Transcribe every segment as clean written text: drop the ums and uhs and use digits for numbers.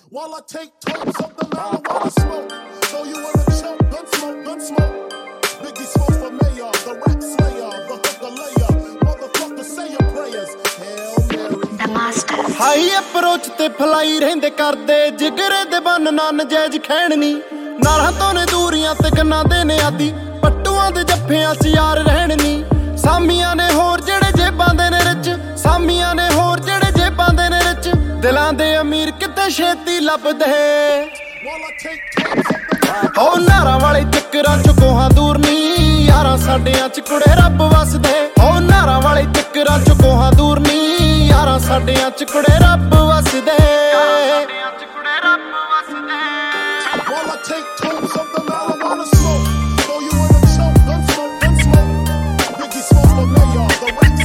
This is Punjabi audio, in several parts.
while I take tops of the marijuana smoke. So you wanna choke, gun smoke, gun smoke. Biggie smoke for mayor, the rap slayer, the hooker layer. Motherfucker, say your prayers. Hail Mary. The master. High approach ਤੇ ਫਲਾਈ ਰਹਿੰਦੇ ਕਰਦੇ ਜਿਗਰੇ ਦੇ ਬੰਨ ਨਾ ਨਜਾਇਜ਼ ਖੈਣਨੀ ਨਾਲਾਂ ਤੋਂ ਨੇ ਦੂਰੀਆਂ ਤੇ ਗੰਨਾਂ ਦੇ ਨੇ ਆਦੀ ਪੱਟੂਆਂ ਦੇ ਜੱਫਿਆਂ 'ਚ ਯਾਰ ਰਹਿਣਨੀ ਸਾਮੀਆਂ ਨੇ ਹੋਰ ਜਿਹੜੇ ਜੇਬਾਂ ਦੇ ਨੇ ਰਿਚ ਸਾਮੀਆਂ ਨੇ ਹੋਰ ਜਿਹੜੇ ਜੇਬਾਂ ਦੇ ਨੇ ਰਿਚ ਦਿਲਾਂ ਦੇ ਅਮੀਰ ਕਿਤੇ ਛੇਤੀ ਲੱਭਦੇ ਹੋ ਨਾਰਾਂ ਵਾਲੇ ਚੱਕਰਾਂ 'ਚ ਕੋਹਾਂ ਦੂਰ ਨੀ ਯਾਰਾਂ ਸਾਡਿਆਂ 'ਚ ਕੁੜੇ ਰੱਬ ਵਸਦੇ ਹੋ ਨਾਰਾਂ ਵਾਲੇ ਚੱਕਰਾਂ 'ਚ ਕੋਹਾਂ ਦੂਰ ਨੀ ਯਾਰਾਂ ਸਾਡਿਆਂ 'ਚ ਕੁੜੇ ਰੱਬ ਵਸਦੇ While I take tops of the marijuana smoke. So you wanna choke, gun smoke, gun smoke. Biggie smoke for mayor, the rap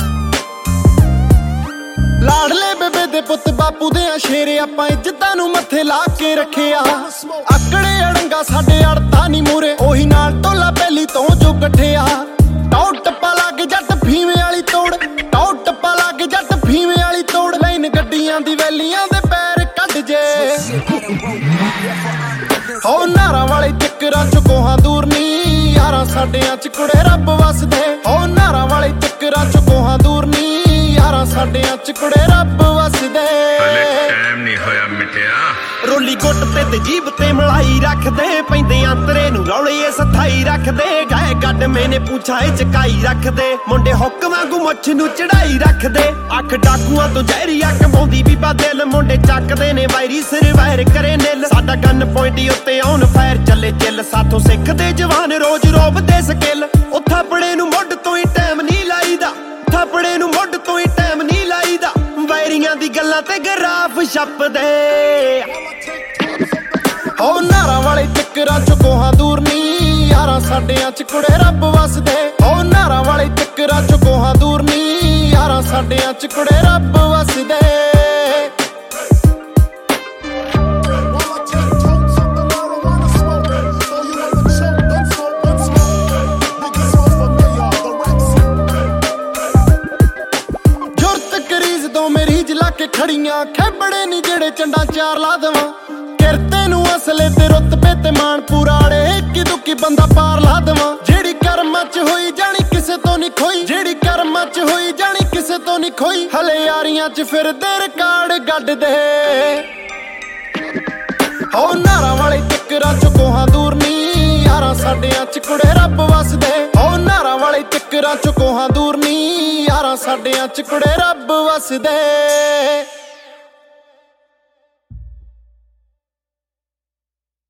ਲਾੜਲੇ ਬੇਬੇ ਦੇ ਪੁੱਤ ਬਾਪੂ ਦੇ ਆ ਸ਼ੇਰ ਆਪਾਂ ਇੱਜ਼ਤਾਂ ਨੂੰ ਮੱਥੇ ਲਾ ਕੇ ਰੱਖਿਆ ਆਕੜੇ ਅੜੰਗਾ ਸਾਡੇ ਅੜਤਾ ਨੀ ਮੂਰੇ ਉਹੀ ਨਾਲ ਟੋਲਾ ਪਹਿਲੀ ਤੋਂ ਜੋ ਗੱਠਿਆ ਟੌ ਟੱਪਾ ਲੱਗ ਜੱਟ ਫੀਵੇਂ ਵਾਲੀ ਤੋੜ ਟੌ ਟੱਪਾ ਲੱਗ ਜੱਟ ਫੀਵੇਂ ਵਾਲੀ ਤੋੜ ਲਾਈਨ ਗੱਡੀਆਂ ਦੀ ਵੈਲੀਆਂ ਦੇ ਪੈਰ ਕੱਢ ਜੇ ਹੋ ਨਾਰਾਂ ਵਾਲੇ ਚੱਕਰਾਂ 'ਚ ਕੋਹਾਂ ਦੂਰ ਨੀ ਯਾਰਾਂ ਸਾਡਿਆਂ 'ਚ ਕੁੜੇ ਰੱਬ ਵਸਦੇ ਹੋ ਨਾਰਾਂ ਵਾਲੇ ਚੱਕਰਾਂ 'ਚ ਕੋਹਾਂ ਦੂਰ ਨੀ ਯਾਰਾਂ ਸਾਡਿਆਂ 'ਚ ਕੁੜੇ ਰੱਬ ਵਸਦੇ ਟਾਈਮ ਨਹੀਂ ਹੋਇਆ ਮਿਟਿਆ ਰੋਲੀ ਗੁੱਟ ਤੇ ਜੀਭ ਤੇ ਮਲਾਈ ਰੱਖਦੇ ਪੈਂਦੇ ਅੰਤਰੇ ਨੂੰ ਰੌਲੇ ਸਥਾਈ ਰੱਖਦੇ ਗਾਏ ਗੱਡ ਮੈਨੇ ਪੁੱਛਾ ਏ ਚਕਾਈ ਰੱਖਦੇ ਮੁੰਡੇ ਹੁੱਕ ਵਾਂਗੂ ਮੁੱਛ ਨੂੰ ਚੜਾਈ ਰੱਖਦੇ ਅੱਖ ਡਾਕੂਆਂ ਤੋਂ ਜ਼ਹਿਰੀਆ ਕਮਾਉਂਦੀ ਬੀਬਾ ਦਿਲ ਮੁੰਡੇ ਚੱਕਦੇ ਨੇ ਵਾਇਰੀ ਸਿਰ ਵਾਇਰ ਕਰੇ ਨਿੱਲ ਸਾਡਾ ਗਨ ਪੁਆਇੰਟ ਉੱਤੇ ਆਨ ਫਾਇਰ ਚੱਲੇ ਚਿੱਲ ਸਾਥੋਂ ਸਿੱਖਦੇ ਜਵਾਨ ਰੋਜ਼ ਰੋਬਦੇ ਸਕਿੱਲ ਉਹ ਥਾਪੜੇ ਨੂੰ ਮੁੱਢ ਤੋਂ ਹੀ ਟਾਈਮ ਨਹੀਂ ਲਾਈਦਾ ਥਾਪੜੇ ਨੂੰ ਮੁੱਢ ਤੋਂ ਹੀ ਟਾਈਮ ਨਹੀਂ ਲਾਈਦਾ ਵਾਇਰੀਆਂ ਦੀ ਗੱਲਾਂ ਤੇ ਗਰਾਫ ਛੱਪਦੇ ਹੋ ਨਾਰਾਂ ਵਾਲੇ ਚੱਕਰਾਂ 'ਚ ਕੋਹਾਂ ਦੂਰ ਨੀ ਯਾਰਾਂ ਸਾਡਿਆਂ 'ਚ ਕੁੜੇ ਰੱਬ ਵਸਦੇ ਹੋ ਨਾਰਾਂ ਵਾਲੇ ਚੱਕਰਾਂ 'ਚ ਕੋਹਾਂ ਦੂਰ ਨੀ ਯਾਰਾਂ ਸਾਡਿਆਂ 'ਚ ਕੁੜੇ ਰੱਬ ਵਸਦੇ ਖੜੀਆਂ ਖੈਬੜੇ ਨੀ ਜਿਹੜੇ ਚੰਡਾਂ ਚਾਰ ਲਾ ਦੇਵਾਂ ਕਿਰਤੇ ਨੂੰ ਅਸਲੇ ਤੇ ਰੁਤਬੇ ਤੇ ਮਾਣ ਪੂਰਾੜੇ ਇੱਕੀ ਦੁੱਕੀ ਬੰਦਾ ਪਾਰ ਲਾ ਦੇਵਾਂ ਜਿਹੜੀ ਕਰਮਾਂ 'ਚ ਹੋਈ ਜਾਣੀ ਕਿਸੇ ਤੋਂ ਨਹੀਂ ਖੋਈ ਜਿਹੜੀ ਕਰਮਾਂ 'ਚ ਹੋਈ ਜਾਣੀ ਕਿਸੇ ਤੋਂ ਨਹੀਂ ਖੋਈ ਹਲੇ ਯਾਰੀਆਂ 'ਚ ਫਿਰਦੇ ਰਿਕਾਰਡ ਗੱਡਦੇ ਹੋ ਨਾਰਾਂ ਵਾਲੇ ਚੱਕਰਾਂ 'ਚ ਕੋਹਾਂ ਦੂਰ ਨੀ ਯਾਰਾਂ ਸਾਡਿਆਂ 'ਚ ਕੁੜੇ ਰੱਬ ਵਸਦੇ ਹੋ ਨਾਰਾਂ ਵਾਲੇ ਚੱਕਰਾਂ 'ਚ ਕੋਹਾਂ ਦੂਰ ਨੀ ਯਾਰਾਂ ਸਾਡਿਆਂ 'ਚ ਕੁੜੇ ਰੱਬ ਵਸਦੇ